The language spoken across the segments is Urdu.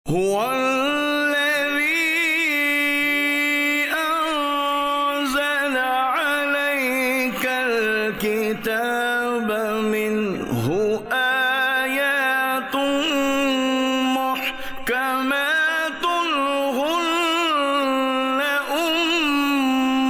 هو الذي أنزل عليك الكتاب منه آيات محكمات هن أم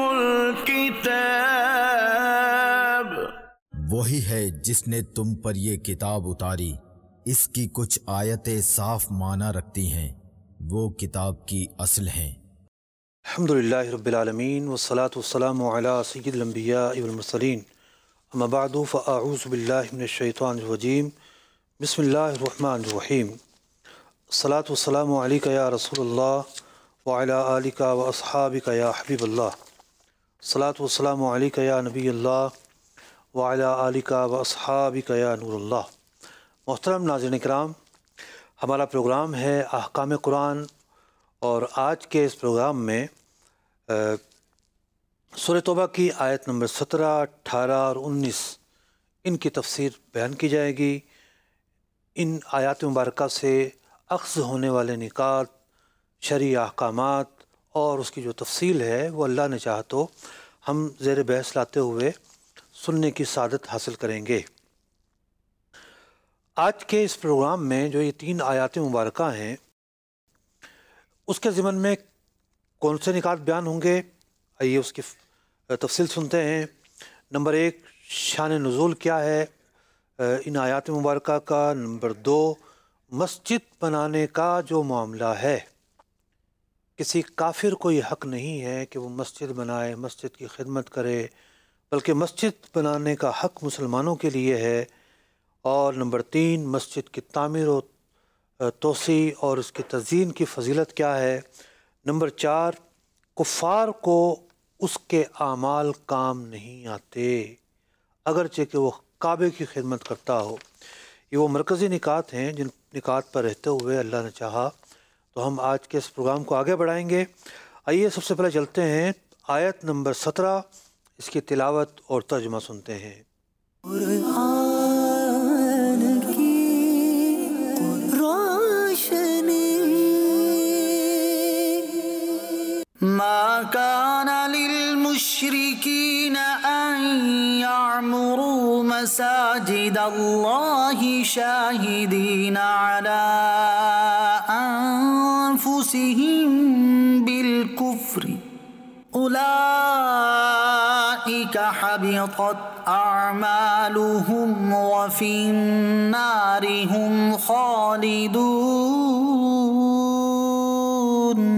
الكتاب۔ وہی ہے جس نے تم پر یہ کتاب اتاری، اس کی کچھ آیتیں صاف معنی رکھتی ہیں، وہ کتاب کی اصل ہیں۔ الحمدللہ رب العالمین والصلاة والسلام علی سید الانبیاء والمرسلین، اما بعد فاعوذ باللہ من الشیطان الرجیم، بسم اللہ الرحمن الرحیم۔ الصلاة والسلام علیک یا رسول اللہ وعلی آلک واصحابک یا حبیب اللہ۔ الصلاة والسلام علیک یا نبی اللہ وعلی آلک واصحابک یا نور اللہ۔ محترم ناظرین کرام، ہمارا پروگرام ہے احکام قرآن، اور آج کے اس پروگرام میں سورہ توبہ کی آیت نمبر 17، 18 اور 19 ان کی تفسیر بیان کی جائے گی۔ ان آیات مبارکہ سے اخذ ہونے والے نکات، شرعی احکامات اور اس کی جو تفصیل ہے وہ اللہ نے چاہا تو ہم زیر بحث لاتے ہوئے سننے کی سعادت حاصل کریں گے۔ آج کے اس پروگرام میں جو یہ 3 آیات مبارکہ ہیں، اس کے ضمن میں کون سے نکات بیان ہوں گے، آئیے اس کی تفصیل سنتے ہیں۔ نمبر 1، شان نزول کیا ہے ان آیات مبارکہ کا۔ نمبر 2، مسجد بنانے کا جو معاملہ ہے، کسی کافر کو یہ حق نہیں ہے کہ وہ مسجد بنائے، مسجد کی خدمت کرے، بلکہ مسجد بنانے کا حق مسلمانوں کے لیے ہے۔ اور نمبر 3، مسجد کی تعمیر و توسیع اور اس کی تزئین کی فضیلت کیا ہے۔ نمبر 4، کفار کو اس کے اعمال کام نہیں آتے اگرچہ کہ وہ کعبے کی خدمت کرتا ہو۔ یہ وہ مرکزی نکات ہیں جن نکات پر رہتے ہوئے اللہ نے چاہا تو ہم آج کے اس پروگرام کو آگے بڑھائیں گے۔ آئیے سب سے پہلے چلتے ہیں آیت نمبر 17، اس کی تلاوت اور ترجمہ سنتے ہیں۔ ما كان للمشركين أن يعمروا مساجد الله شاهدين على أنفسهم بالكفر أولئك حبطت أعمالهم وفي النار هم خالدون۔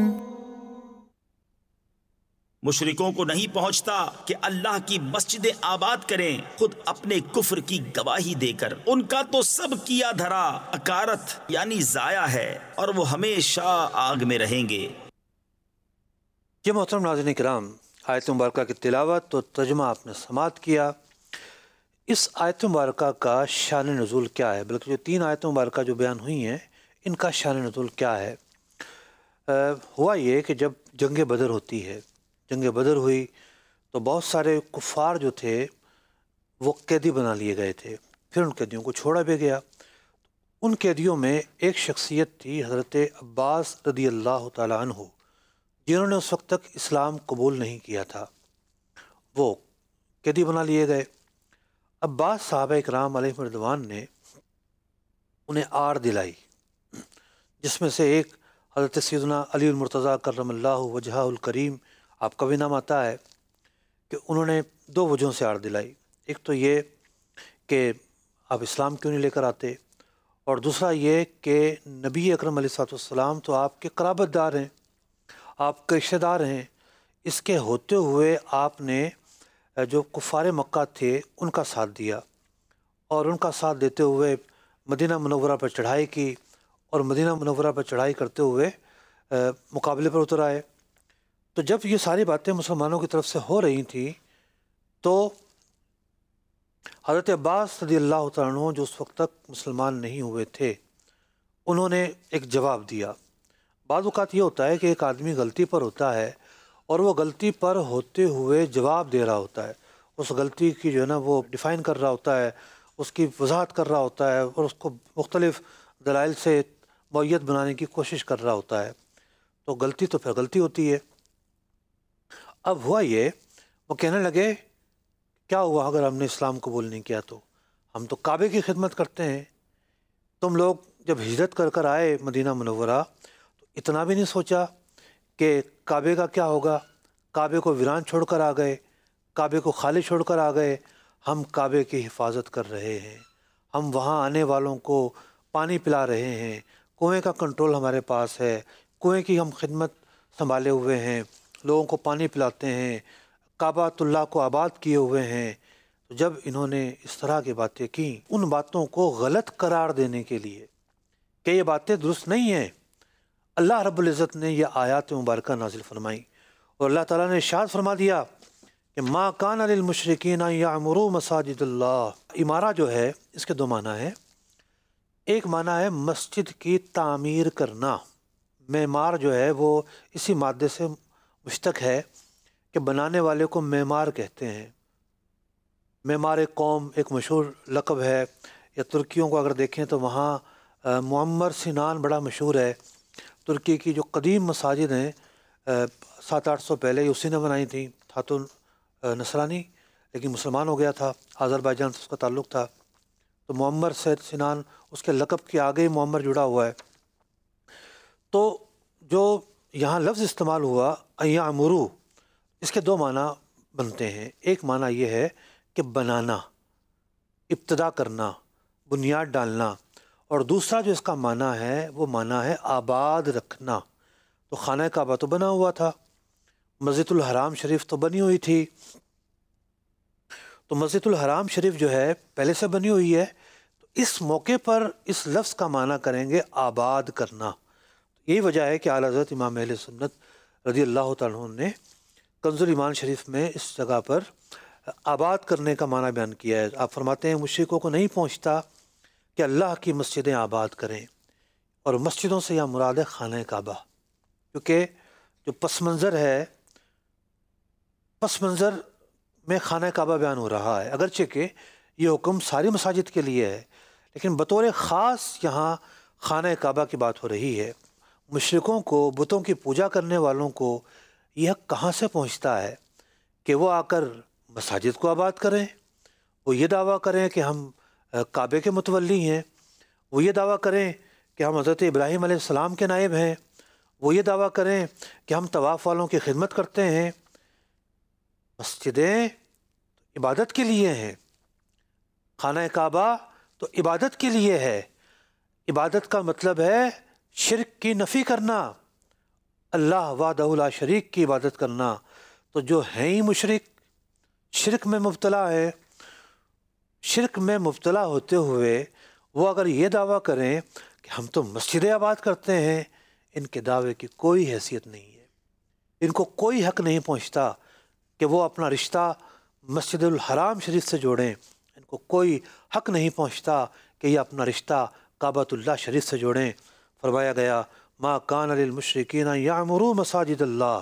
مشرکوں کو نہیں پہنچتا کہ اللہ کی مسجدیں آباد کریں خود اپنے کفر کی گواہی دے کر، ان کا تو سب کیا دھرا اکارت یعنی ضائع ہے، اور وہ ہمیشہ آگ میں رہیں گے۔ یہ محترم ناظرین کرام، آیت مبارکہ کی تلاوت اور ترجمہ آپ نے سماعت کیا۔ اس آیت مبارکہ کا شان نزول کیا ہے، بلکہ جو 3 آیت مبارکہ جو بیان ہوئی ہیں ان کا شان نزول کیا ہے۔ ہوا یہ کہ جب جنگ بدر ہوتی ہے، جنگ بدر ہوئی تو بہت سارے کفار جو تھے وہ قیدی بنا لیے گئے تھے، پھر ان قیدیوں کو چھوڑا بھی گیا۔ ان قیدیوں میں ایک شخصیت تھی حضرت عباس رضی اللہ تعالیٰ عنہ، جنہوں نے اس وقت تک اسلام قبول نہیں کیا تھا، وہ قیدی بنا لیے گئے۔ عباس صحابہ اکرام علیہ رضوان نے انہیں آڑ دلائی، جس میں سے ایک حضرت سیدنا علی المرتضیٰ کرم اللہ وجہہ الکریم، آپ کا بھی نام آتا ہے، کہ انہوں نے 2 وجہوں سے آڑ دلائی۔ ایک تو یہ کہ آپ اسلام کیوں نہیں لے کر آتے، اور دوسرا یہ کہ نبی اکرم علیہ السلام تو آپ کے قرابت دار ہیں، آپ کے رشتہ دار ہیں، اس کے ہوتے ہوئے آپ نے جو کفار مکہ تھے ان کا ساتھ دیا، اور ان کا ساتھ دیتے ہوئے مدینہ منورہ پر چڑھائی کی، اور مدینہ منورہ پر چڑھائی کرتے ہوئے مقابلے پر اتر آئے۔ تو جب یہ ساری باتیں مسلمانوں کی طرف سے ہو رہی تھیں تو حضرت عباس رضی اللہ تعالیٰ عنہ جو اس وقت تک مسلمان نہیں ہوئے تھے، انہوں نے ایک جواب دیا۔ بعض اوقات یہ ہوتا ہے کہ ایک آدمی غلطی پر ہوتا ہے اور وہ غلطی پر ہوتے ہوئے جواب دے رہا ہوتا ہے، اس غلطی کی جو ہے نا وہ ڈیفائن کر رہا ہوتا ہے، اس کی وضاحت کر رہا ہوتا ہے، اور اس کو مختلف دلائل سے معیت بنانے کی کوشش کر رہا ہوتا ہے، تو غلطی تو پھر غلطی ہوتی ہے۔ اب ہوا یہ، وہ کہنے لگے کیا ہوا اگر ہم نے اسلام قبول نہیں کیا؟ تو ہم تو کعبے کی خدمت کرتے ہیں، تم لوگ جب ہجرت کر کر آئے مدینہ منورہ تو اتنا بھی نہیں سوچا کہ کعبے کا کیا ہوگا؟ کعبے کو ویران چھوڑ کر آ گئے، کعبے کو خالی چھوڑ کر آ گئے۔ ہم کعبے کی حفاظت کر رہے ہیں، ہم وہاں آنے والوں کو پانی پلا رہے ہیں، کنویں کا کنٹرول ہمارے پاس ہے، کنویں کی ہم خدمت سنبھالے ہوئے ہیں، لوگوں کو پانی پلاتے ہیں، کعبہ اللہ کو آباد کیے ہوئے ہیں۔ تو جب انہوں نے اس طرح کی باتیں کی، ان باتوں کو غلط قرار دینے کے لیے کہ یہ باتیں درست نہیں ہیں، اللہ رب العزت نے یہ آیات مبارکہ نازل فرمائی، اور اللہ تعالیٰ نے ارشاد فرما دیا کہ ما کان للمشرکین ان یعمروا مساجد اللہ۔ عمارہ جو ہے اس کے دو معنی ہیں، ایک معنی ہے مسجد کی تعمیر کرنا، معمار جو ہے وہ اسی مادے سے مشتق ہے کہ بنانے والے کو معمار کہتے ہیں۔ معمار قوم ایک مشہور لقب ہے، یا ترکیوں کو اگر دیکھیں تو وہاں معمر سنان بڑا مشہور ہے۔ ترکی کی جو قدیم مساجد ہیں 700-800 پہلے اسی نے بنائی تھیں، تھا تو نصرانی لیکن مسلمان ہو گیا تھا، آذربائیجان سے اس کا تعلق تھا، تو معمر سنان اس کے لقب کے آگے ہی معمر جڑا ہوا ہے۔ تو جو یہاں لفظ استعمال ہوا ایعمرو، اس کے دو معنی بنتے ہیں، ایک معنی یہ ہے کہ بنانا، ابتدا کرنا، بنیاد ڈالنا، اور دوسرا جو اس کا معنی ہے وہ معنی ہے آباد رکھنا۔ تو خانہ کعبہ تو بنا ہوا تھا، مسجد الحرام شریف تو بنی ہوئی تھی، تو مسجد الحرام شریف جو ہے پہلے سے بنی ہوئی ہے، تو اس موقع پر اس لفظ کا معنی کریں گے آباد کرنا۔ یہی وجہ ہے کہ اعلیٰ حضرت امام اہل سنت رضی اللہ تعالیٰ عنہ نے کنز الایمان شریف میں اس جگہ پر آباد کرنے کا معنی بیان کیا ہے۔ آپ فرماتے ہیں مشرکوں کو نہیں پہنچتا کہ اللہ کی مسجدیں آباد کریں، اور مسجدوں سے یا مراد ہے خانہ کعبہ، کیونکہ جو پس منظر ہے، پس منظر میں خانہ کعبہ بیان ہو رہا ہے، اگرچہ کہ یہ حکم ساری مساجد کے لیے ہے، لیکن بطور خاص یہاں خانہ کعبہ کی بات ہو رہی ہے۔ مشرکوں کو، بتوں کی پوجا کرنے والوں کو یہ حق کہاں سے پہنچتا ہے کہ وہ آ کر مساجد کو آباد کریں، وہ یہ دعویٰ کریں کہ ہم کعبے کے متولی ہیں، وہ یہ دعویٰ کریں کہ ہم حضرت ابراہیم علیہ السلام کے نائب ہیں، وہ یہ دعویٰ کریں کہ ہم طواف والوں کی خدمت کرتے ہیں۔ مسجدیں عبادت کے لیے ہیں، خانہ کعبہ تو عبادت کے لیے ہے۔ عبادت کا مطلب ہے شرک کی نفی کرنا، اللہ وحدہ لا شریک کی عبادت کرنا۔ تو جو ہیں ہی مشرک، شرک میں مبتلا ہے، شرک میں مبتلا ہوتے ہوئے وہ اگر یہ دعویٰ کریں کہ ہم تو مسجدیں آباد کرتے ہیں، ان کے دعوے کی کوئی حیثیت نہیں ہے، ان کو کوئی حق نہیں پہنچتا کہ وہ اپنا رشتہ مسجد الحرام شریف سے جوڑیں، ان کو کوئی حق نہیں پہنچتا کہ یہ اپنا رشتہ کعبۃ اللہ شریف سے جوڑیں۔ فرمایا گیا ما کان للمشرکین ان یعمروا مساجد اللہ۔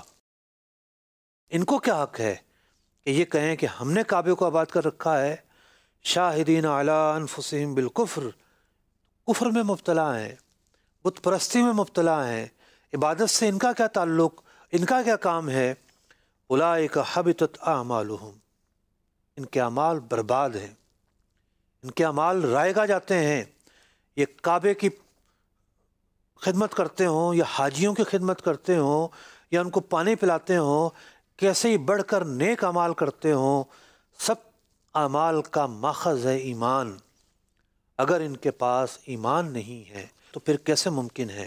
ان کو کیا حق ہے کہ یہ کہیں کہ ہم نے کعبے کو آباد کر رکھا ہے؟ شاہدین علی انفسہم بالکفر، کفر میں مبتلا ہیں، بت پرستی میں مبتلا ہیں، عبادت سے ان کا کیا تعلق، ان کا کیا کام ہے؟ اولئک حبطت اعمالہم، ان کے اعمال برباد ہیں، ان کے اعمال رائگاں جاتے ہیں۔ یہ کعبے کی خدمت کرتے ہوں یا حاجیوں کی خدمت کرتے ہوں یا ان کو پانی پلاتے ہوں، کیسے ہی بڑھ کر نیک اعمال کرتے ہوں، سب اعمال کا ماخذ ہے ایمان۔ اگر ان کے پاس ایمان نہیں ہے تو پھر کیسے ممکن ہے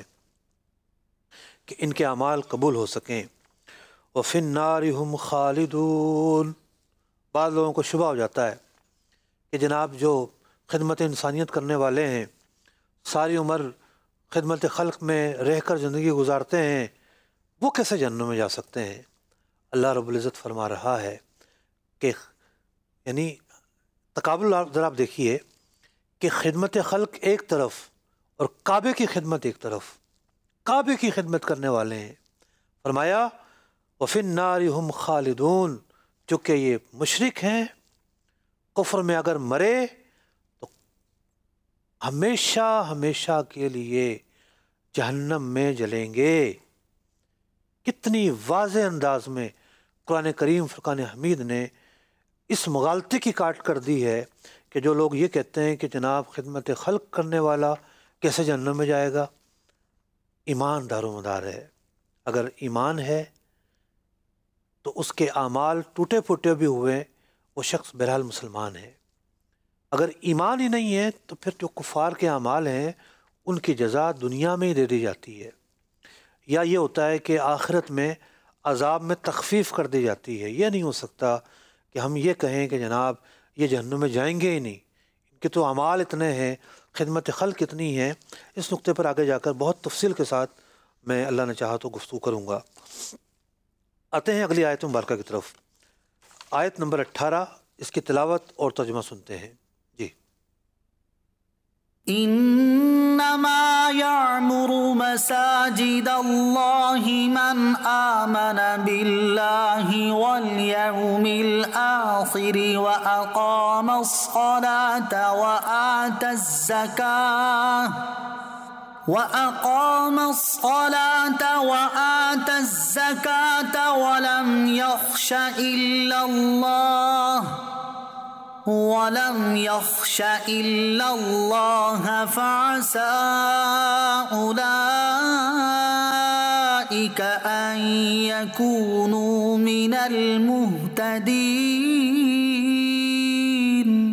کہ ان کے اعمال قبول ہو سکیں؟ وَفِي النَّارِ هُمْ خَالِدُونَ۔ بعض لوگوں کو شبہ ہو جاتا ہے کہ جناب جو خدمت انسانیت کرنے والے ہیں، ساری عمر خدمت خلق میں رہ کر زندگی گزارتے ہیں، وہ کیسے جہنم میں جا سکتے ہیں؟ اللہ رب العزت فرما رہا ہے کہ یعنی تقابل ذرا آپ دیکھیے کہ خدمت خلق ایک طرف اور کعبے کی خدمت ایک طرف، کعبے کی خدمت کرنے والے ہیں۔ فرمایا وَفِي النَّارِ هُمْ خَالِدُونَ، چونکہ یہ مشرک ہیں، کفر میں اگر مرے تو ہمیشہ ہمیشہ کے لیے جہنم میں جلیں گے۔ کتنی واضح انداز میں قرآن کریم فرقان حمید نے اس مغالطے کی کاٹ کر دی ہے کہ جو لوگ یہ کہتے ہیں کہ جناب خدمت خلق کرنے والا کیسے جہنم میں جائے گا۔ ایمان دار و مدار ہے، اگر ایمان ہے تو اس کے اعمال ٹوٹے پھوٹے بھی ہوئے وہ شخص بہرحال مسلمان ہے۔ اگر ایمان ہی نہیں ہے تو پھر جو کفار کے اعمال ہیں ان کی جزا دنیا میں ہی دے دی جاتی ہے، یا یہ ہوتا ہے کہ آخرت میں عذاب میں تخفیف کر دی جاتی ہے۔ یہ نہیں ہو سکتا کہ ہم یہ کہیں کہ جناب یہ جہنم میں جائیں گے ہی نہیں، ان کے تو اعمال اتنے ہیں، خدمت خلق اتنی ہے۔ اس نقطے پر آگے جا کر بہت تفصیل کے ساتھ میں اللہ نے چاہا تو گفتگو کروں گا۔ آتے ہیں اگلی آیت مبارکہ کی طرف، آیت نمبر 18، اس کی تلاوت اور ترجمہ سنتے ہیں جی۔ انما يعمر مساجد الله من آمن بالله واليوم الآخر وأقام الصلاة وآتى الزكاة ولم يخش إلا الله فعسى أولئك أن يكونوا من المهتدين۔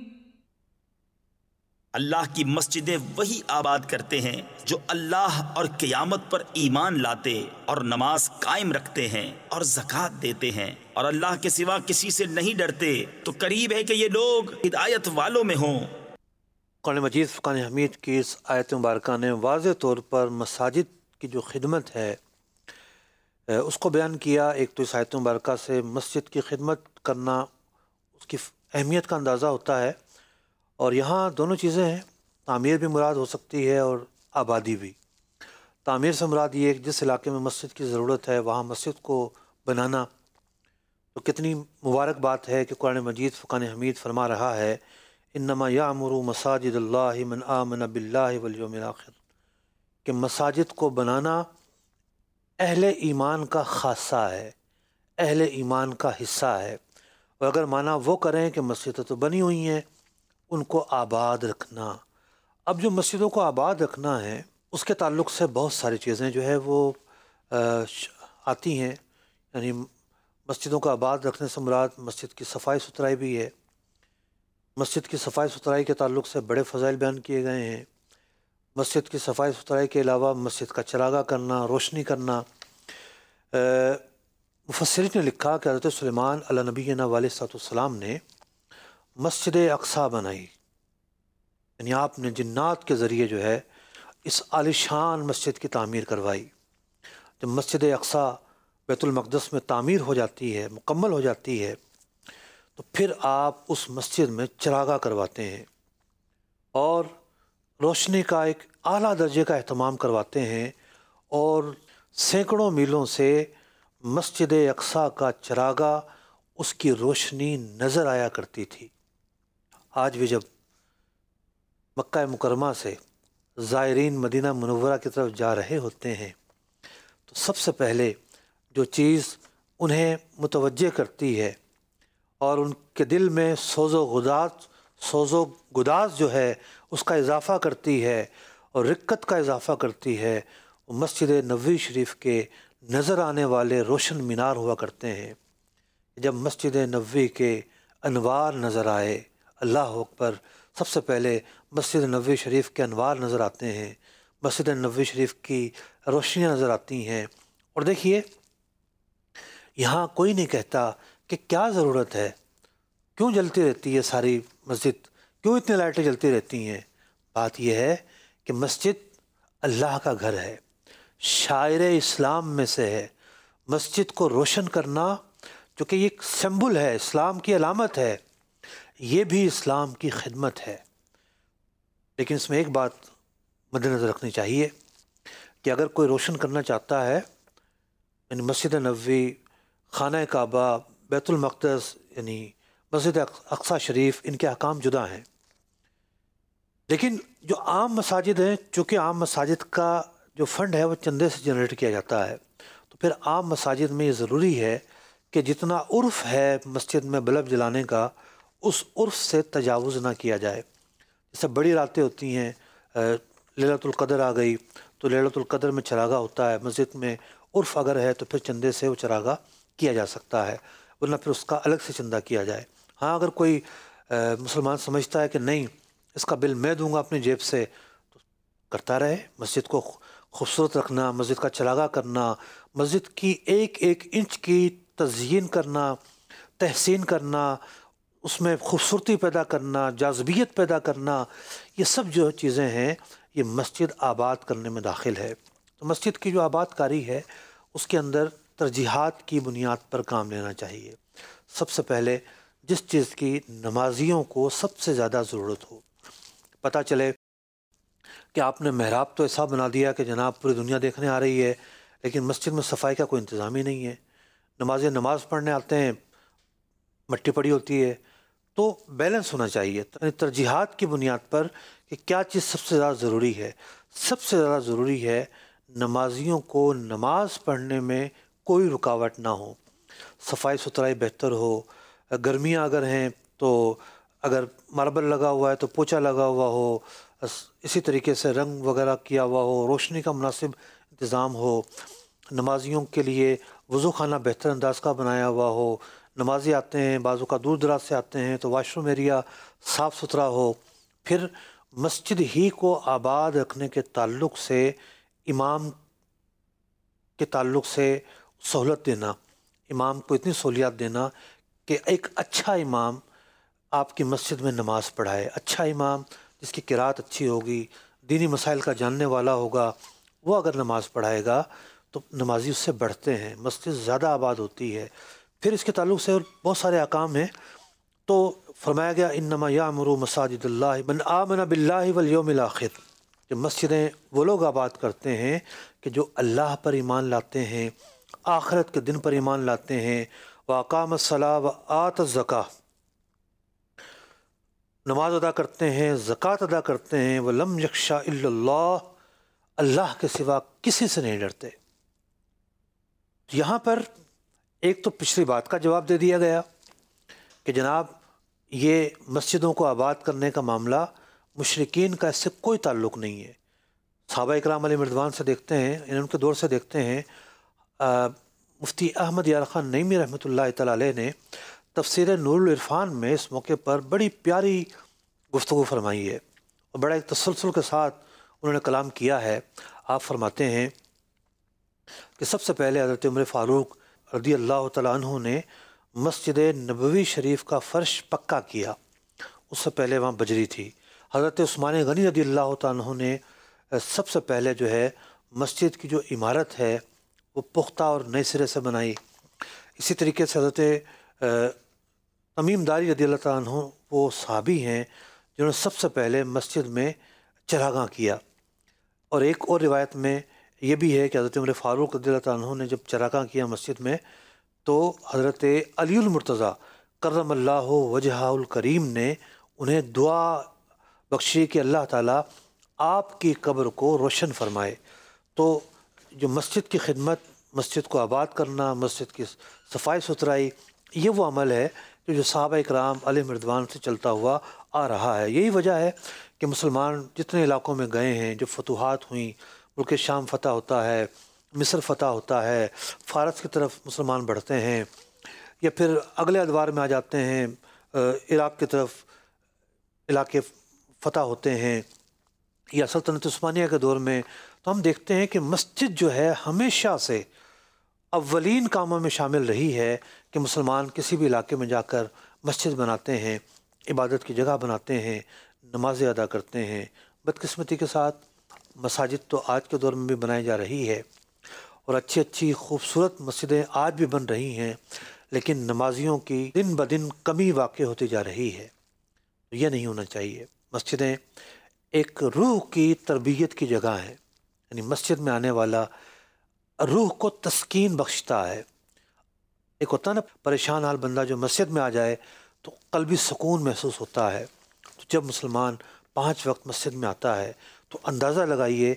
اللہ کی مسجدیں وہی آباد کرتے ہیں جو اللہ اور قیامت پر ایمان لاتے اور نماز قائم رکھتے ہیں اور زکوٰۃ دیتے ہیں اور اللہ کے سوا کسی سے نہیں ڈرتے، تو قریب ہے کہ یہ لوگ ہدایت والوں میں ہوں۔ قرآن مجید فرقان حمید کی اس آیت مبارکہ نے واضح طور پر مساجد کی جو خدمت ہے اس کو بیان کیا۔ ایک تو اس آیت مبارکہ سے مسجد کی خدمت کرنا، اس کی اہمیت کا اندازہ ہوتا ہے، اور یہاں دونوں چیزیں ہیں، تعمیر بھی مراد ہو سکتی ہے اور آبادی بھی۔ تعمیر سے مراد یہ ہے کہ جس علاقے میں مسجد کی ضرورت ہے وہاں مسجد کو بنانا، تو کتنی مبارک بات ہے کہ قرآن مجید فرقان حمید فرما رہا ہے انما یعمر مساجد اللہ من آمن باللہ والیوم الآخر، کہ مساجد کو بنانا اہل ایمان کا خاصہ ہے، اہل ایمان کا حصہ ہے، اور اگر مانا وہ کریں کہ مسجدیں تو بنی ہوئی ہیں ان کو آباد رکھنا۔ اب جو مسجدوں کو آباد رکھنا ہے اس کے تعلق سے بہت ساری چیزیں جو ہے وہ آتی ہیں، یعنی مسجدوں کو آباد رکھنے سے مراد مسجد کی صفائی ستھرائی بھی ہے۔ مسجد کی صفائی ستھرائی کے تعلق سے بڑے فضائل بیان کیے گئے ہیں۔ مسجد کی صفائی ستھرائی کے علاوہ مسجد کا چراغاں کرنا، روشنی کرنا۔ مفسرین نے لکھا کہ حضرت سلیمان علیہ نبینا علیہ السلام نے مسجد اقصیٰ بنائی، یعنی آپ نے جنات کے ذریعے جو ہے اس عالی شان مسجد کی تعمیر کروائی۔ جب مسجد اقصیٰ بیت المقدس میں تعمیر ہو جاتی ہے، مکمل ہو جاتی ہے، تو پھر آپ اس مسجد میں چراغاں کرواتے ہیں اور روشنی کا ایک اعلیٰ درجے کا اہتمام کرواتے ہیں، اور سینکڑوں میلوں سے مسجد اقصیٰ کا چراغاں اس کی روشنی نظر آیا کرتی تھی۔ آج بھی جب مکہ مکرمہ سے زائرین مدینہ منورہ کی طرف جا رہے ہوتے ہیں تو سب سے پہلے جو چیز انہیں متوجہ کرتی ہے اور ان کے دل میں سوز و گداز جو ہے اس کا اضافہ کرتی ہے اور رقت کا اضافہ کرتی ہے، وہ مسجد نبوی شریف کے نظر آنے والے روشن مینار ہوا کرتے ہیں۔ جب مسجد نبوی کے انوار نظر آئے، اللہ اکبر، سب سے پہلے مسجد نبوی شریف کے انوار نظر آتے ہیں، مسجد نبوی شریف کی روشنیاں نظر آتی ہیں۔ اور دیکھیے یہاں کوئی نہیں کہتا کہ کیا ضرورت ہے، کیوں جلتی رہتی ہے ساری مسجد، کیوں اتنی لائٹیں جلتی رہتی ہیں۔ بات یہ ہے کہ مسجد اللہ کا گھر ہے، شاعر اسلام میں سے ہے۔ مسجد کو روشن کرنا جو کہ یہ ایک سمبل ہے، اسلام کی علامت ہے، یہ بھی اسلام کی خدمت ہے۔ لیکن اس میں ایک بات مد نظر رکھنی چاہیے کہ اگر کوئی روشن کرنا چاہتا ہے، یعنی مسجد نبوی، خانہ کعبہ، بیت المقدس، یعنی مسجد اقصیٰ شریف، ان کے احکام جدا ہیں، لیکن جو عام مساجد ہیں، چونکہ عام مساجد کا جو فنڈ ہے وہ چندے سے جنریٹ کیا جاتا ہے، تو پھر عام مساجد میں یہ ضروری ہے کہ جتنا عرف ہے مسجد میں بلب جلانے کا اس عرف سے تجاوز نہ کیا جائے۔ جیسے بڑی راتیں ہوتی ہیں، لیلۃ القدر آ گئی تو لیلۃ القدر میں چراغا ہوتا ہے، مسجد میں عرف اگر ہے تو پھر چندے سے وہ چراغا کیا جا سکتا ہے، ورنہ پھر اس کا الگ سے چندہ کیا جائے۔ ہاں اگر کوئی مسلمان سمجھتا ہے کہ نہیں اس کا بل میں دوں گا اپنی جیب سے، تو کرتا رہے۔ مسجد کو خوبصورت رکھنا، مسجد کا چراغا کرنا، مسجد کی ایک ایک انچ کی تزئین کرنا، تحسین کرنا، اس میں خوبصورتی پیدا کرنا، جاذبیت پیدا کرنا، یہ سب جو چیزیں ہیں یہ مسجد آباد کرنے میں داخل ہے۔ تو مسجد کی جو آباد کاری ہے اس کے اندر ترجیحات کی بنیاد پر کام لینا چاہیے۔ سب سے پہلے جس چیز کی نمازیوں کو سب سے زیادہ ضرورت ہو، پتہ چلے کہ آپ نے محراب تو ایسا بنا دیا کہ جناب پوری دنیا دیکھنے آ رہی ہے، لیکن مسجد میں صفائی کا کوئی انتظام ہی نہیں ہے، نماز پڑھنے آتے ہیں مٹی پڑی ہوتی ہے، تو بیلنس ہونا چاہیے۔ یعنی ترجیحات کی بنیاد پر کہ کیا چیز سب سے زیادہ ضروری ہے۔ سب سے زیادہ ضروری ہے نمازیوں کو نماز پڑھنے میں کوئی رکاوٹ نہ ہو، صفائی ستھرائی بہتر ہو، گرمیاں اگر ہیں تو اگر ماربل لگا ہوا ہے تو پوچا لگا ہوا ہو، اسی طریقے سے رنگ وغیرہ کیا ہوا ہو، روشنی کا مناسب انتظام ہو، نمازیوں کے لیے وضو خانہ بہتر انداز کا بنایا ہوا ہو، نمازی آتے ہیں بعضوں کا دور دراز سے آتے ہیں تو واش روم ایریا صاف ستھرا ہو۔ پھر مسجد ہی کو آباد رکھنے کے تعلق سے امام کے تعلق سے سہولت دینا، امام کو اتنی سہولیات دینا کہ ایک اچھا امام آپ کی مسجد میں نماز پڑھائے، اچھا امام جس کی قرات اچھی ہوگی، دینی مسائل کا جاننے والا ہوگا، وہ اگر نماز پڑھائے گا تو نمازی اس سے بڑھتے ہیں، مسجد زیادہ آباد ہوتی ہے۔ پھر اس کے تعلق سے بہت سارے احکام ہیں، تو فرمایا گیا انما یعمر مساجد اللہ من آمن باللہ والیوم الآخر، کہ مسجدیں وہ لوگ آباد کرتے ہیں کہ جو اللہ پر ایمان لاتے ہیں، آخرت کے دن پر ایمان لاتے ہیں، واقام الصلاۃ وآت الزکاۃ، نماز ادا کرتے ہیں، زکوٰۃ ادا کرتے ہیں، ولم یخشا الا اللہ، اللہ کے سوا کسی سے نہیں ڈرتے۔ یہاں پر ایک تو پچھلی بات کا جواب دے دیا گیا کہ جناب یہ مسجدوں کو آباد کرنے کا معاملہ مشرکین کا اس سے کوئی تعلق نہیں ہے۔ صحابہ اکرام علیہ رضوان سے دیکھتے ہیں، ان کے دور سے دیکھتے ہیں، مفتی احمد یار خان نعیمی رحمۃ اللہ تعالی علیہ نے تفسیر نور العرفان میں اس موقع پر بڑی پیاری گفتگو فرمائی ہے اور بڑا ایک تسلسل کے ساتھ انہوں نے کلام کیا ہے۔ آپ فرماتے ہیں کہ سب سے پہلے حضرت عمر فاروق رضی اللہ تعالیٰ عنہ نے مسجد نبوی شریف کا فرش پکا کیا، اس سے پہلے وہاں بجری تھی۔ حضرت عثمان غنی رضی اللہ تعالیٰ عنہ نے سب سے پہلے جو ہے مسجد کی جو عمارت ہے وہ پختہ اور نئے سرے سے بنائی۔ اسی طریقے سے حضرت تمیم داری رضی اللہ تعالیٰ عنہ وہ صحابی ہیں جنہوں نے سب سے پہلے مسجد میں چراغاں کیا۔ اور ایک اور روایت میں یہ بھی ہے کہ حضرت عمر فاروق رضی اللہ تعالیٰ عنہ نے جب چراغاں کیا مسجد میں تو حضرت علی المرتضیٰ کرم اللہ وجہہ الکریم نے انہیں دعا بخشی کہ اللہ تعالیٰ آپ کی قبر کو روشن فرمائے۔ تو جو مسجد کی خدمت، مسجد کو آباد کرنا، مسجد کی صفائی ستھرائی، یہ وہ عمل ہے کہ جو صحابہ اکرام علیہ رضوان سے چلتا ہوا آ رہا ہے۔ یہی وجہ ہے کہ مسلمان جتنے علاقوں میں گئے ہیں، جو فتوحات ہوئیں، ملک شام فتح ہوتا ہے، مصر فتح ہوتا ہے، فارس کی طرف مسلمان بڑھتے ہیں، یا پھر اگلے ادوار میں آ جاتے ہیں، عراق کی طرف علاقے فتح ہوتے ہیں، یا سلطنت عثمانیہ کے دور میں، تو ہم دیکھتے ہیں کہ مسجد جو ہے ہمیشہ سے اولین کاموں میں شامل رہی ہے کہ مسلمان کسی بھی علاقے میں جا کر مسجد بناتے ہیں، عبادت کی جگہ بناتے ہیں، نمازیں ادا کرتے ہیں۔ بدقسمتی کے ساتھ مساجد تو آج کے دور میں بھی بنائی جا رہی ہے اور اچھی اچھی خوبصورت مسجدیں آج بھی بن رہی ہیں، لیکن نمازیوں کی دن بدن کمی واقع ہوتی جا رہی ہے۔ یہ نہیں ہونا چاہیے۔ مسجدیں ایک روح کی تربیت کی جگہ ہیں، یعنی مسجد میں آنے والا روح کو تسکین بخشتا ہے۔ ایک ہوتا ہے نا پریشان حال بندہ جو مسجد میں آ جائے تو قلبی سکون محسوس ہوتا ہے۔ تو جب مسلمان 5 وقت مسجد میں آتا ہے تو اندازہ لگائیے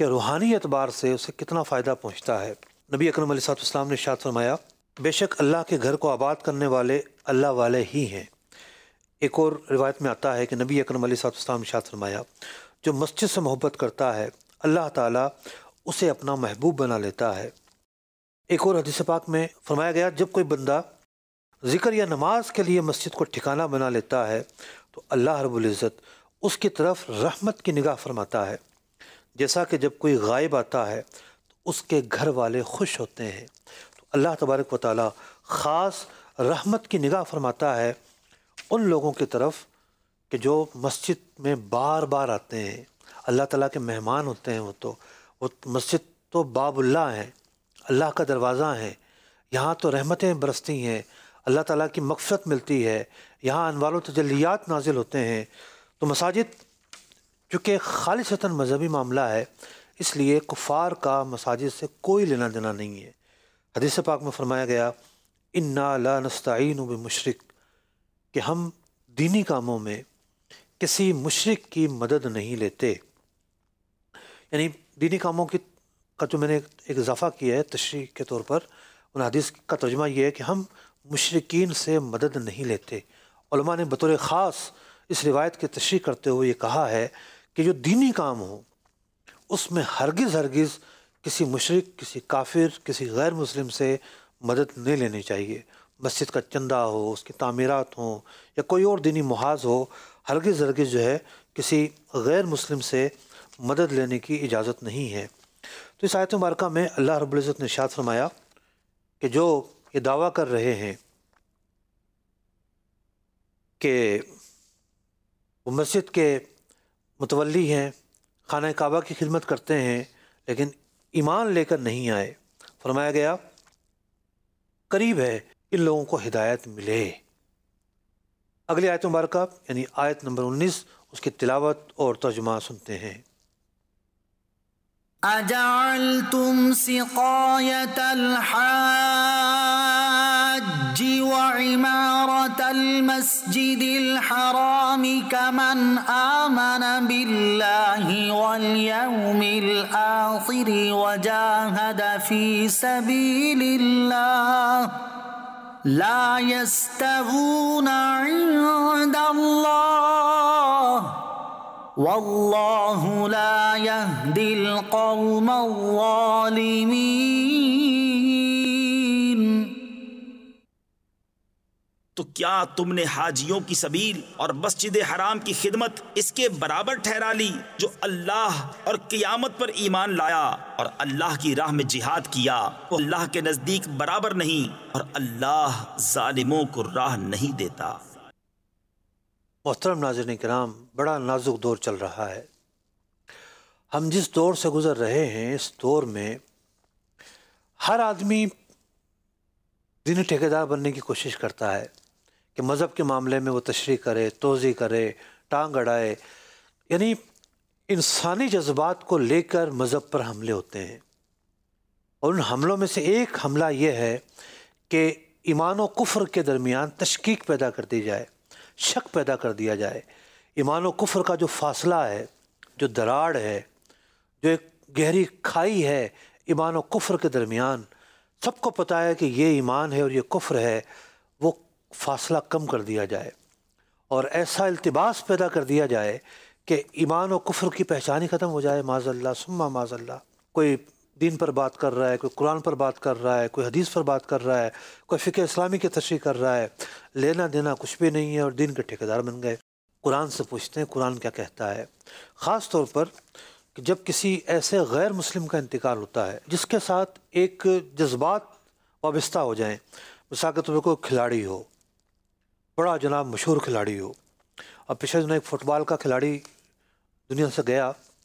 کہ روحانی اعتبار سے اسے کتنا فائدہ پہنچتا ہے۔ نبی اکرم علیہ الصلوۃ والسلام نے ارشاد فرمایا بے شک اللہ کے گھر کو آباد کرنے والے اللہ والے ہی ہیں۔ ایک اور روایت میں آتا ہے کہ نبی اکرم علیہ الصلوۃ والسلام نے ارشاد فرمایا جو مسجد سے محبت کرتا ہے اللہ تعالیٰ اسے اپنا محبوب بنا لیتا ہے۔ ایک اور حدیث پاک میں فرمایا گیا جب کوئی بندہ ذکر یا نماز کے لیے مسجد کو ٹھکانہ بنا لیتا ہے تو اللہ رب العزت اس کی طرف رحمت کی نگاہ فرماتا ہے، جیسا کہ جب کوئی غائب آتا ہے تو اس کے گھر والے خوش ہوتے ہیں۔ تو اللہ تبارک و تعالیٰ خاص رحمت کی نگاہ فرماتا ہے ان لوگوں کی طرف کہ جو مسجد میں بار بار آتے ہیں، اللہ تعالیٰ کے مہمان ہوتے ہیں۔ وہ مسجد تو باب اللہ ہیں، اللہ کا دروازہ ہیں، یہاں تو رحمتیں برستی ہیں، اللہ تعالیٰ کی مغفرت ملتی ہے، یہاں انوار و تجلیات نازل ہوتے ہیں۔ تو مساجد چونکہ خالصتاً مذہبی معاملہ ہے اس لیے کفار کا مساجد سے کوئی لینا دینا نہیں ہے۔ حدیث پاک میں فرمایا گیا انا لا نستعین بمشرک کہ ہم دینی کاموں میں کسی مشرک کی مدد نہیں لیتے، یعنی دینی کاموں کا جو میں نے ایک اضافہ کیا ہے تشریح کے طور پر، ان حدیث کا ترجمہ یہ ہے کہ ہم مشرکین سے مدد نہیں لیتے۔ علماء نے بطور خاص اس روایت کی تشریح کرتے ہوئے یہ کہا ہے کہ جو دینی کام ہو اس میں ہرگز کسی مشرک، کسی کافر، کسی غیر مسلم سے مدد نہیں لینی چاہیے۔ مسجد کا چندہ ہو، اس کی تعمیرات ہوں یا کوئی اور دینی محاذ ہو، ہرگز جو ہے کسی غیر مسلم سے مدد لینے کی اجازت نہیں ہے۔ تو اس آیت مبارکہ میں اللہ رب العزت نے ارشاد فرمایا کہ جو یہ دعویٰ کر رہے ہیں کہ وہ مسجد کے متولی ہیں، خانہ کعبہ کی خدمت کرتے ہیں لیکن ایمان لے کر نہیں آئے، فرمایا گیا قریب ہے ان لوگوں کو ہدایت ملے۔ اگلی آیت مبارکہ یعنی آیت نمبر 19 اس کی تلاوت اور ترجمہ سنتے ہیں۔ أجعلتم سقاية الحاج وعمارة المسجد الحرام كمن آمن بالله واليوم الآخر وجاهد في سبيل الله لا يستوون عند الله واللہ لا یہدی القوم الظالمین۔ تو کیا تم نے حاجیوں کی سبیل اور مسجد حرام کی خدمت اس کے برابر ٹھہرا لی جو اللہ اور قیامت پر ایمان لایا اور اللہ کی راہ میں جہاد کیا؟ وہ اللہ کے نزدیک برابر نہیں اور اللہ ظالموں کو راہ نہیں دیتا۔ محترم ناظرین کرام، بڑا نازک دور چل رہا ہے۔ ہم جس دور سے گزر رہے ہیں اس دور میں ہر آدمی دینی ٹھیکیدار بننے کی کوشش کرتا ہے کہ مذہب کے معاملے میں وہ تشریح کرے، توضیح کرے، ٹانگ اڑائے، یعنی انسانی جذبات کو لے کر مذہب پر حملے ہوتے ہیں۔ اور ان حملوں میں سے ایک حملہ یہ ہے کہ ایمان و کفر کے درمیان تشکیک پیدا کر دی جائے، شک پیدا کر دیا جائے۔ ایمان و کفر کا جو فاصلہ ہے، جو دراڑ ہے، جو ایک گہری کھائی ہے ایمان و کفر کے درمیان، سب کو پتہ ہے کہ یہ ایمان ہے اور یہ کفر ہے، وہ فاصلہ کم کر دیا جائے اور ایسا التباس پیدا کر دیا جائے کہ ایمان و کفر کی پہچان ہی ختم ہو جائے۔ معاذ اللہ ثم معاذ اللہ۔ کوئی دین پر بات کر رہا ہے، کوئی قرآن پر بات کر رہا ہے، کوئی حدیث پر بات کر رہا ہے، کوئی فقہ اسلامی کی تشریح کر رہا ہے، لینا دینا کچھ بھی نہیں ہے اور دین کے ٹھیکیدار بن گئے۔ قرآن سے پوچھتے ہیں قرآن کیا کہتا ہے، خاص طور پر کہ جب کسی ایسے غیر مسلم کا انتقال ہوتا ہے جس کے ساتھ ایک جذبات وابستہ ہو جائیں۔ مثال کے طور پر کوئی کھلاڑی ہو، بڑا جناب مشہور کھلاڑی ہو، اب پچھلے دنوں ایک فٹ بال کا کھلاڑی دنیا سے گیا،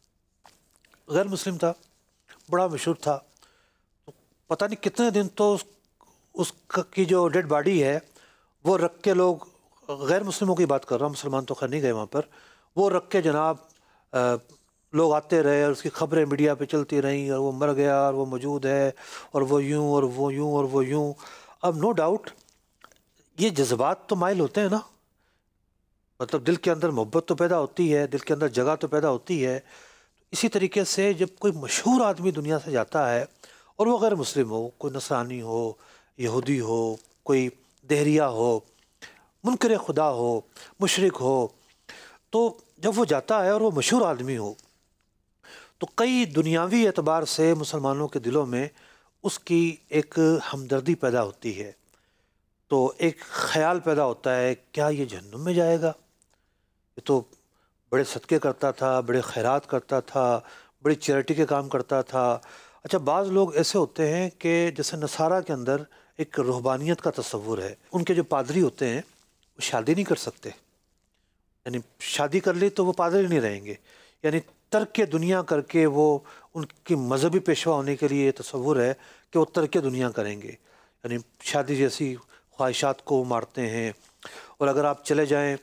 غیر مسلم تھا، بڑا مشہور تھا، پتہ نہیں کتنے دن تو اس کی جو ڈیڈ باڈی ہے وہ رکھ کے لوگ، غیر مسلموں کی بات کر رہا ہوں، مسلمان تو خیر نہیں گئے وہاں پر، وہ رکھ کے جناب لوگ آتے رہے اور اس کی خبریں میڈیا پہ چلتی رہیں اور وہ مر گیا اور وہ موجود ہے اور وہ یوں اور وہ یوں اور وہ یوں۔ اب نو ڈاؤٹ یہ جذبات تو مائل ہوتے ہیں نا، مطلب دل کے اندر محبت تو پیدا ہوتی ہے، دل کے اندر جگہ تو پیدا ہوتی ہے۔ اسی طریقے سے جب کوئی مشہور آدمی دنیا سے جاتا ہے اور وہ غیر مسلم ہو، کوئی نصرانی ہو، یہودی ہو، کوئی دہریہ ہو، منکر خدا ہو، مشرک ہو، تو جب وہ جاتا ہے اور وہ مشہور آدمی ہو تو کئی دنیاوی اعتبار سے مسلمانوں کے دلوں میں اس کی ایک ہمدردی پیدا ہوتی ہے، تو ایک خیال پیدا ہوتا ہے کیا یہ جہنم میں جائے گا؟ یہ تو بڑے صدقے کرتا تھا، بڑے خیرات کرتا تھا، بڑی چیریٹی کے کام کرتا تھا۔ اچھا، بعض لوگ ایسے ہوتے ہیں کہ جیسے نصارہ کے اندر ایک رہبانیت کا تصور ہے، ان کے جو پادری ہوتے ہیں وہ شادی نہیں کر سکتے، یعنی شادی کر لی تو وہ پادری نہیں رہیں گے، یعنی ترک دنیا کر کے وہ ان کی مذہبی پیشوا ہونے کے لیے یہ تصور ہے کہ وہ ترک دنیا کریں گے، یعنی شادی جیسی خواہشات کو مارتے ہیں۔ اور اگر آپ چلے جائیں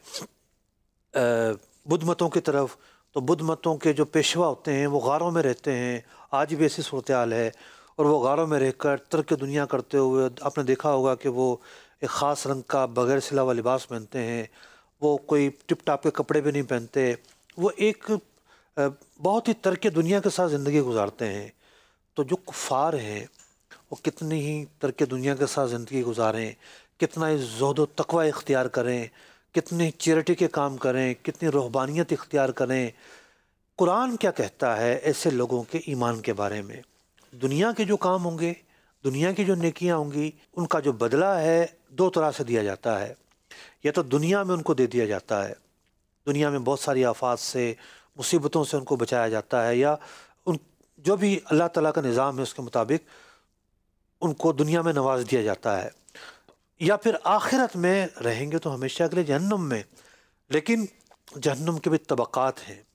بدھ متوں کی طرف تو بدھ متوں کے جو پیشوا ہوتے ہیں وہ غاروں میں رہتے ہیں، آج بھی ایسی صورتحال ہے، اور وہ غاروں میں رہ کر ترک دنیا کرتے ہوئے آپ نے دیکھا ہوگا کہ وہ ایک خاص رنگ کا بغیر سلا ہوا لباس پہنتے ہیں، وہ کوئی ٹپ ٹاپ کے کپڑے بھی نہیں پہنتے، وہ ایک بہت ہی ترک دنیا کے ساتھ زندگی گزارتے ہیں۔ تو جو کفار ہیں وہ کتنی ہی ترک دنیا کے ساتھ زندگی گزاریں، کتنا ہی زہد و تقوی اختیار کریں، کتنی چیریٹی کے کام کریں، کتنی رہبانیت اختیار کریں۔ قرآن کیا کہتا ہے ایسے لوگوں کے ایمان کے بارے میں؟ دنیا کے جو کام ہوں گے، دنیا کی جو نیکیاں ہوں گی، ان کا جو بدلہ ہے دو طرح سے دیا جاتا ہے، یا تو دنیا میں ان کو دے دیا جاتا ہے، دنیا میں بہت ساری آفات سے، مصیبتوں سے ان کو بچایا جاتا ہے، یا ان جو بھی اللہ تعالیٰ کا نظام ہے اس کے مطابق ان کو دنیا میں نواز دیا جاتا ہے، یا پھر آخرت میں رہیں گے تو ہمیشہ کے لیے جہنم میں۔ لیکن جہنم کے بھی طبقات ہیں،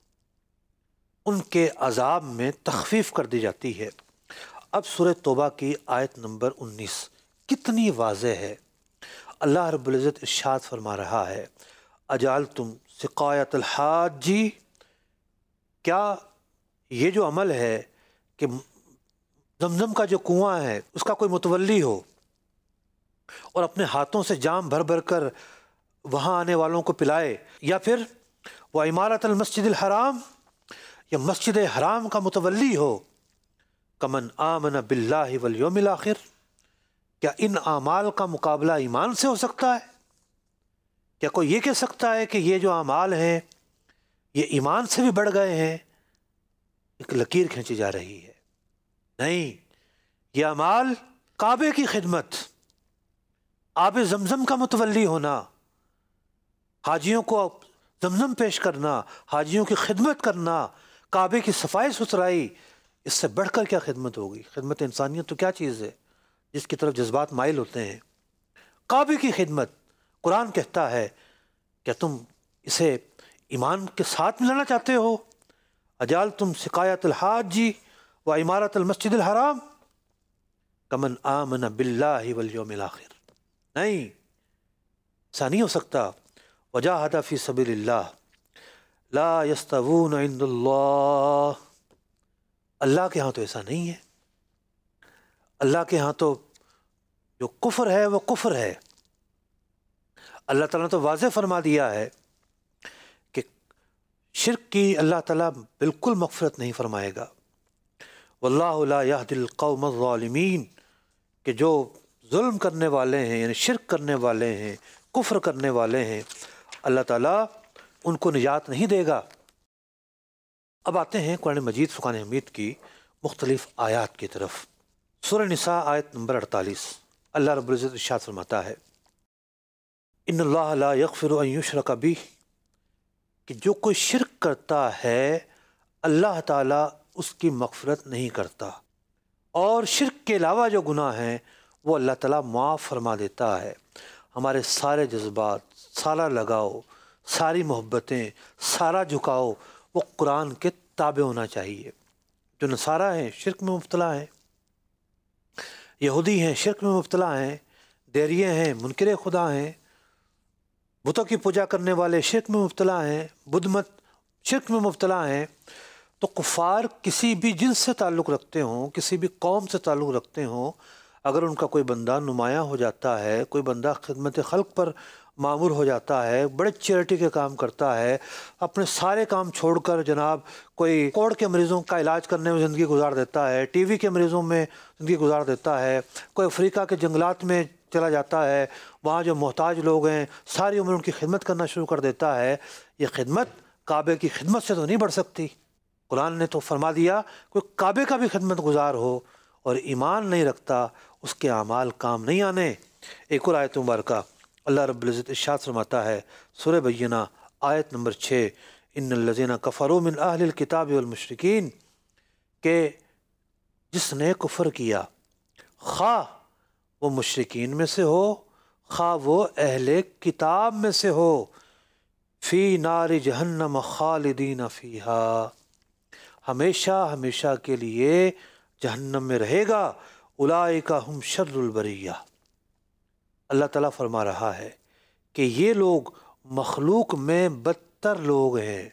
ان کے عذاب میں تخفیف کر دی جاتی ہے۔ اب سورہ توبہ کی آیت نمبر 19 کتنی واضح ہے۔ اللہ رب العزت ارشاد فرما رہا ہے، اجعلتم سقایت الحاج، کیا یہ جو عمل ہے کہ زمزم کا جو کنواں ہے اس کا کوئی متولی ہو اور اپنے ہاتھوں سے جام بھر بھر کر وہاں آنے والوں کو پلائے، یا پھر وہ عمارت المسجد الحرام، یا مسجد حرام کا متولی ہو، کمن آمن باللہ والیوم الآخر، کیا ان اعمال کا مقابلہ ایمان سے ہو سکتا ہے؟ کیا کوئی یہ کہہ سکتا ہے کہ یہ جو اعمال ہیں یہ ایمان سے بھی بڑھ گئے ہیں؟ ایک لکیر کھینچی جا رہی ہے، نہیں، یہ اعمال کعبے کی خدمت، آب زمزم کا متولی ہونا، حاجیوں کو زمزم پیش کرنا، حاجیوں کی خدمت کرنا، کعبے کی صفائی ستھرائی، اس سے بڑھ کر کیا خدمت ہوگی؟ خدمت انسانیت تو کیا چیز ہے جس کی طرف جذبات مائل ہوتے ہیں؟ کعبے کی خدمت، قرآن کہتا ہے کیا تم اسے ایمان کے ساتھ ملانا چاہتے ہو؟ اجعلتم سقایت الحاج و عمارت المسجد الحرام کمن آمن باللہ والیوم الآخر، نہیں، ایسا نہیں ہو سکتا۔ وجاہد فی سبیل اللہ لا یستوون عند اللہ، اللہ کے ہاں تو ایسا نہیں ہے، اللہ کے ہاں تو جو کفر ہے وہ کفر ہے۔ اللہ تعالیٰ نے تو واضح فرما دیا ہے کہ شرک کی اللہ تعالیٰ بالکل مغفرت نہیں فرمائے گا۔ واللہ لا یہدی القوم الظالمین، کہ جو ظلم کرنے والے ہیں، یعنی شرک کرنے والے ہیں، کفر کرنے والے ہیں، اللہ تعالیٰ ان کو نجات نہیں دے گا۔ اب آتے ہیں قرآن مجید فرقان حمید کی مختلف آیات کی طرف۔ سورہ نساء آیت نمبر 48، اللہ رب العزت ارشاد فرماتا ہے، ان اللہ لا یغفر ان یشرک بہ، کہ جو کوئی شرک کرتا ہے اللہ تعالیٰ اس کی مغفرت نہیں کرتا، اور شرک کے علاوہ جو گناہ ہیں وہ اللہ تعالیٰ معاف فرما دیتا ہے۔ ہمارے سارے جذبات، سارا لگاؤ، ساری محبتیں، سارا جھکاؤ وہ قرآن کے تابع ہونا چاہیے۔ جو نصارہ ہیں شرک میں مبتلا ہیں، یہودی ہیں شرک میں مبتلا ہیں، دیریے ہیں، منکر خدا ہیں، بتوں کی پوجا کرنے والے شرک میں مبتلا ہیں، بدھ مت شرک میں مبتلا ہیں۔ تو کفار کسی بھی جنس سے تعلق رکھتے ہوں، کسی بھی قوم سے تعلق رکھتے ہوں، اگر ان کا کوئی بندہ نمایاں ہو جاتا ہے، کوئی بندہ خدمت خلق پر معمور ہو جاتا ہے، بڑے چیریٹی کے کام کرتا ہے، اپنے سارے کام چھوڑ کر جناب کوئی کوڑ کے مریضوں کا علاج کرنے میں زندگی گزار دیتا ہے، ٹی وی کے مریضوں میں زندگی گزار دیتا ہے، کوئی افریقہ کے جنگلات میں چلا جاتا ہے، وہاں جو محتاج لوگ ہیں ساری عمر ان کی خدمت کرنا شروع کر دیتا ہے۔ یہ خدمت کعبے کی خدمت سے تو نہیں بڑھ سکتی۔ قرآن نے تو فرما دیا کوئی کعبے کا بھی خدمت گزار ہو اور ایمان نہیں رکھتا، اس کے اعمال کام نہیں آنے۔ ایک اور آیت مبارکہ اللہ رب العزت ارشاد فرماتا ہے سورہ بینہ آیت نمبر 6، ان الذین کفروا من اہل الکتاب والمشرکین، کہ جس نے کفر کیا خواہ وہ مشرکین میں سے ہو خواہ وہ اہل کتاب میں سے ہو، فی نار جہنم خالدین فیہا، ہمیشہ ہمیشہ کے لیے جہنم میں رہے گا، اولئک ہم شر البریہ۔ اللہ تعالیٰ فرما رہا ہے کہ یہ لوگ مخلوق میں بدتر لوگ ہیں،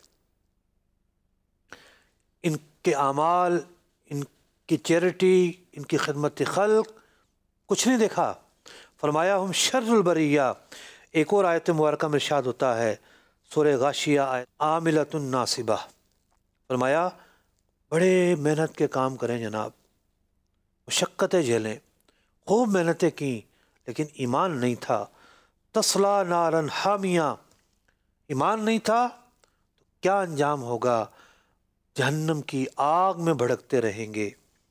ان کے اعمال، ان کی چیریٹی، ان کی خدمت خلق کچھ نہیں دیکھا۔ فرمایا ہم شر البریہ۔ ایک اور آیت مبارکہ میں ارشاد ہوتا ہے سورہ غاشیہ آیت عاملۃ ناصبہ، فرمایا بڑے محنت کے کام کریں جناب، مشقتیں جھیلیں، خوب محنتیں کیں لیکن ایمان نہیں تھا، تصلا نارن حامیہ، ایمان نہیں تھا تو کیا انجام ہوگا؟ جہنم کی آگ میں بھڑکتے رہیں گے۔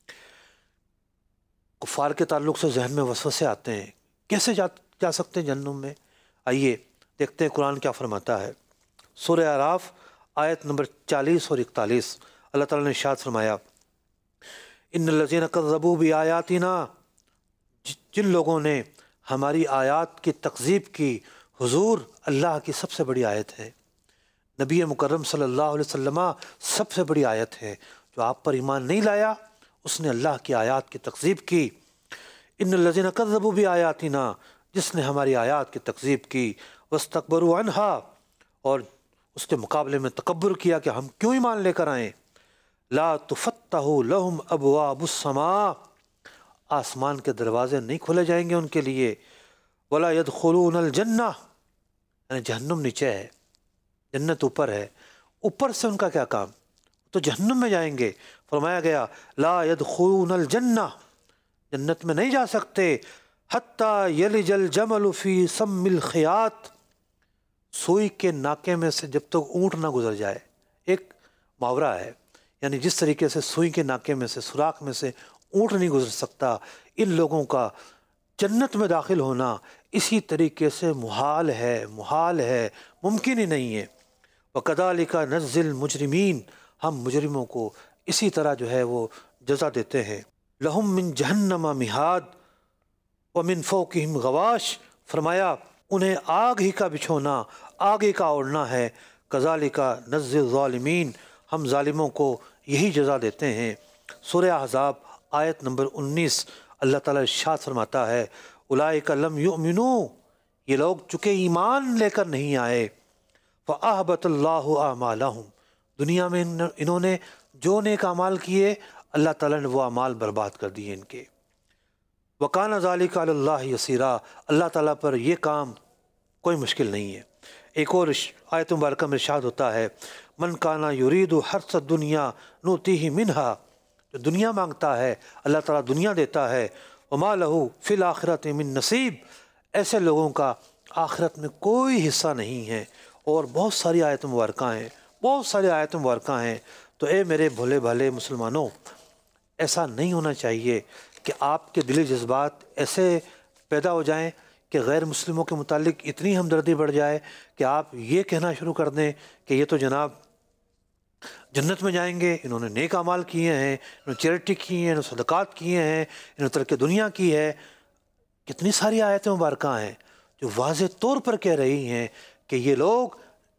کفار کے تعلق سے ذہن میں وسوسے آتے ہیں، کیسے جا سکتے ہیں جہنم میں؟ آئیے دیکھتے ہیں قرآن کیا فرماتا ہے۔ سورہ اعراف آیت نمبر 40 اور 41 اللہ تعالیٰ نے ارشاد فرمایا ان الذین کذبوا بآیاتنا، جن لوگوں نے ہماری آیات کی تکذیب کی، حضور اللہ کی سب سے بڑی آیت ہے، نبی مکرم صلی اللہ علیہ وسلم سب سے بڑی آیت ہے، جو آپ پر ایمان نہیں لایا اس نے اللہ کی آیات کی تکذیب کی۔ ان الذین کذبوا بآیاتنا، جس نے ہماری آیات کی تکذیب کی، واستکبروا عنہا، اور اس کے مقابلے میں تکبر کیا کہ ہم کیوں ایمان لے کر آئیں، لا تفتح لہم ابواب السماء، آسمان کے دروازے نہیں کھولے جائیں گے ان کے لیے، ولا يدخلون الجنہ، یعنی جہنم نیچے ہے، جنت اوپر ہے، اوپر سے ان کا کیا کام، تو جہنم میں جائیں گے۔ فرمایا گیا لا يدخلون الجنہ، جنت میں نہیں جا سکتے، حتی یلج الجمل فی سم الخیاط، سوئی کے ناکے میں سے جب تک اونٹ نہ گزر جائے۔ ایک محاورہ ہے، یعنی جس طریقے سے سوئی کے ناکے میں سے، سوراخ میں سے اونٹ نہیں گزر سکتا، ان لوگوں کا جنت میں داخل ہونا اسی طریقے سے محال ہے، ممکن ہی نہیں ہے۔ وَكَذَلِكَ نَجْزِي الْمُجْرِمِينَ، ہم مجرموں کو اسی طرح جو ہے وہ جزا دیتے ہیں۔ لَهُم مِّن جَهَنَّمَ مِہَادٌ وَمِن فَوْقِهِمْ غَوَاشٍ، فرمایا انہیں آگ ہی کا بچھونا، آگ ہی کا اوڑھنا ہے۔ كَذَلِكَ نَجْزِي الظَّالِمِينَ، ہم ظالموں کو یہی جزا دیتے ہیں۔ سورہ احزاب آیت نمبر 19 اللہ تعالیٰ ارشاد فرماتا ہے اولئک لم یؤمنوا، یہ لوگ چونکہ ایمان لے کر نہیں آئے، فأحبط اللہ اعمالہم، دنیا میں انہوں نے جو نیک اعمال کیے اللہ تعالیٰ نے وہ اعمال برباد کر دیے ان کے۔ وکان ذلک علی اللہ یسیرا، اللہ تعالیٰ پر یہ کام کوئی مشکل نہیں ہے۔ ایک اور آیت مبارکہ میں ارشاد ہوتا ہے من کانا یرید حرث الدنیا نؤتیہ منہا، جو دنیا مانگتا ہے اللہ تعالیٰ دنیا دیتا ہے، وما لہ فی الآخرۃ من نصیب، ایسے لوگوں کا آخرت میں کوئی حصہ نہیں ہے۔ اور بہت ساری آیت مبارکہ ہیں، تو اے میرے بھولے بھالے مسلمانوں، ایسا نہیں ہونا چاہیے کہ آپ کے دلی جذبات ایسے پیدا ہو جائیں کہ غیر مسلموں کے متعلق اتنی ہمدردی بڑھ جائے کہ آپ یہ کہنا شروع کر دیں کہ یہ تو جناب جنت میں جائیں گے، انہوں نے نیک اعمال کیے ہیں، انہوں نے چیریٹی کی ہیں، انہوں نے صدقات کیے ہیں، انہوں نے ترک دنیا کی ہے۔ کتنی ساری آیتیں مبارکہ ہیں جو واضح طور پر کہہ رہی ہیں کہ یہ لوگ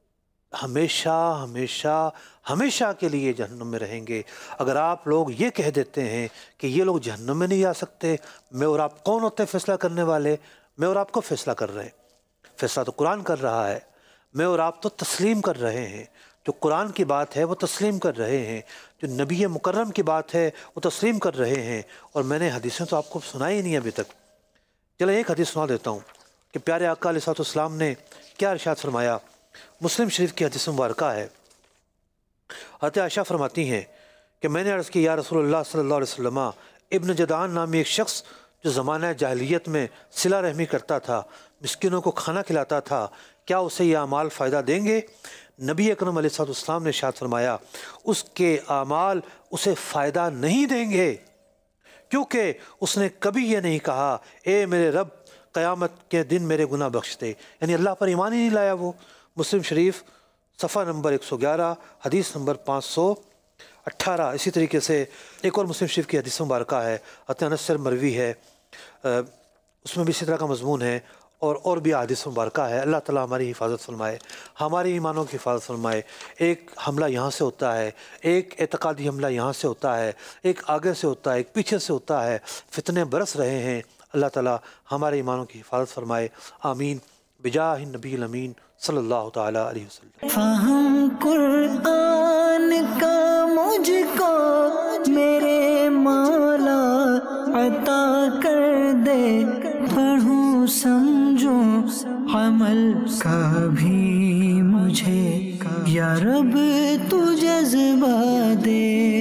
ہمیشہ کے لیے جہنم میں رہیں گے۔ اگر آپ لوگ یہ کہہ دیتے ہیں کہ یہ لوگ جہنم میں نہیں جا سکتے، میں اور آپ کون ہوتے ہیں فیصلہ کرنے والے؟ میں اور آپ کو فیصلہ کر رہے ہیں، فیصلہ تو قرآن کر رہا ہے، میں اور آپ تو تسلیم کر رہے ہیں، جو قرآن کی بات ہے وہ تسلیم کر رہے ہیں، جو نبی مکرم کی بات ہے وہ تسلیم کر رہے ہیں۔ اور میں نے حدیثیں تو آپ کو سنائی نہیں ابھی تک، چلیں ایک حدیث سنا دیتا ہوں کہ پیارے آقا علیہ السلام نے کیا ارشاد فرمایا۔ مسلم شریف کی حدیث مبارکہ ہے، حضرت عائشہ فرماتی ہیں کہ میں نے عرض کی یا رسول اللہ صلی اللہ علیہ وسلم، ابن جدعان نامی ایک شخص جو زمانہ جاہلیت میں صلہ رحمی کرتا تھا، مسکینوں کو کھانا کھلاتا تھا، کیا اسے یہ اعمال فائدہ دیں گے؟ نبی اکرم علیہ السلام نے ارشاد فرمایا اس کے اعمال اسے فائدہ نہیں دیں گے، کیونکہ اس نے کبھی یہ نہیں کہا اے میرے رب قیامت کے دن میرے گناہ بخش دے، یعنی اللہ پر ایمان ہی نہیں لایا وہ۔ مسلم شریف صفحہ نمبر 111 حدیث نمبر 518۔ اسی طریقے سے ایک اور مسلم شریف کی حدیث مبارکہ ہے، حضرت انس سے مروی ہے، اس میں بھی اسی طرح کا مضمون ہے، اور بھی حدیث مبارکہ ہے۔ اللہ تعالیٰ ہماری حفاظت فرمائے، ہماری ایمانوں کی حفاظت فرمائے۔ ایک حملہ یہاں سے ہوتا ہے، ایک اعتقادی حملہ یہاں سے ہوتا ہے، ایک آگے سے ہوتا ہے، ایک پیچھے سے ہوتا ہے، فتنے برس رہے ہیں۔ اللہ تعالیٰ ہمارے ایمانوں کی حفاظت فرمائے، آمین، بجاہ النبی الامین صلی اللہ تعالیٰ علیہ وسلم۔ فہم قرآن کا مجھ کو میرے مولا عطا کر دے، پڑھوں سمجھوں عمل کا بھی مجھے یا رب تو جذبہ دے۔